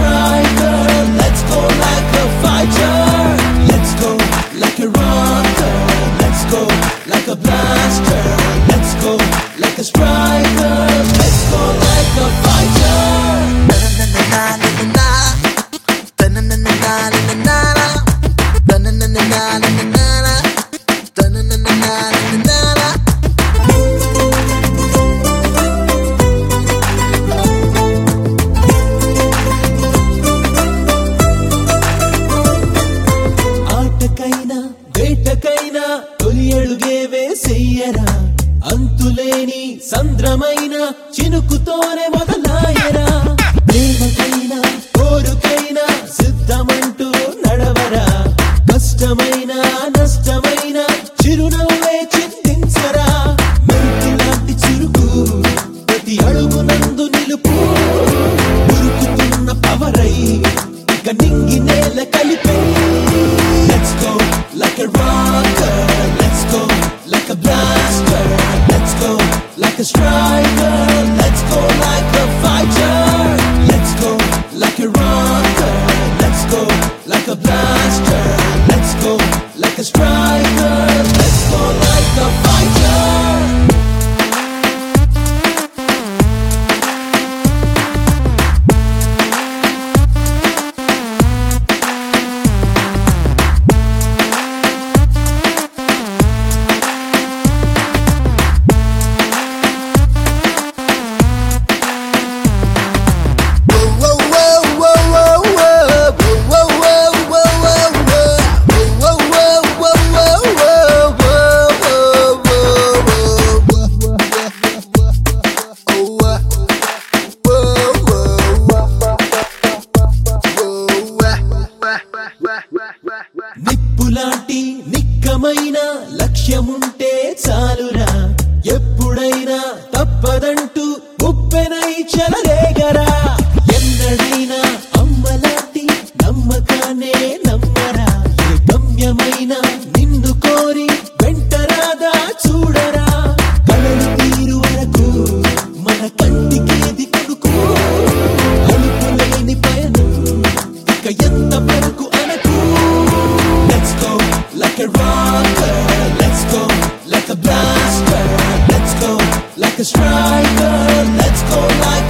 striker. Let's go like a fighter. Let's go like a rocker. Let's go like a blaster. Let's go like a striker. Let's go like a fighter. ఆటకైనా వేటకైనా తొలి అడుగే వేసేయరా, అంతులేని సంద్రమైన చినుకుతోనే మొదలాయరా. ప్రేమకైనా కోరుకైనా సిద్ధమంటూ నడవరా, కష్టమైన నష్టమైన చిరునవ్వే చింతించరా. మెరుపు లాంటి చురుకు ప్రతి అడుగునందు నిలుపు, ఉరుకుతున్న పవరై ఇక నింగి నేల కలిపే. Let's go like a rocker. Let's go like a blaster. Let's go like a striker. Let's go like a fighter. Let's go like a rocker. Let's go like a blaster. Let's go like a striker. Let's go like a fighter. నిప్పులాంటి నిక్కమైన లక్ష్యముంటే చాలురా, ఎప్పుడైనా తప్పదంటూ ఉప్పెనై చెలరేగరా. ఎన్నడైనా అమ్మలాంటి నమ్మకాన్నే నమ్మరా, ఏ గమ్యమైన నిన్ను కోరి వెంటరాదా చూడరా. కలలు తీరు వరకు మన కంటికేది కొడుకు, అలుపులేని పయనం ఇక ఎంత వరకు అనకు. Let's go like a rocker. Let's go like a blaster. Let's go like a striker. Let's go like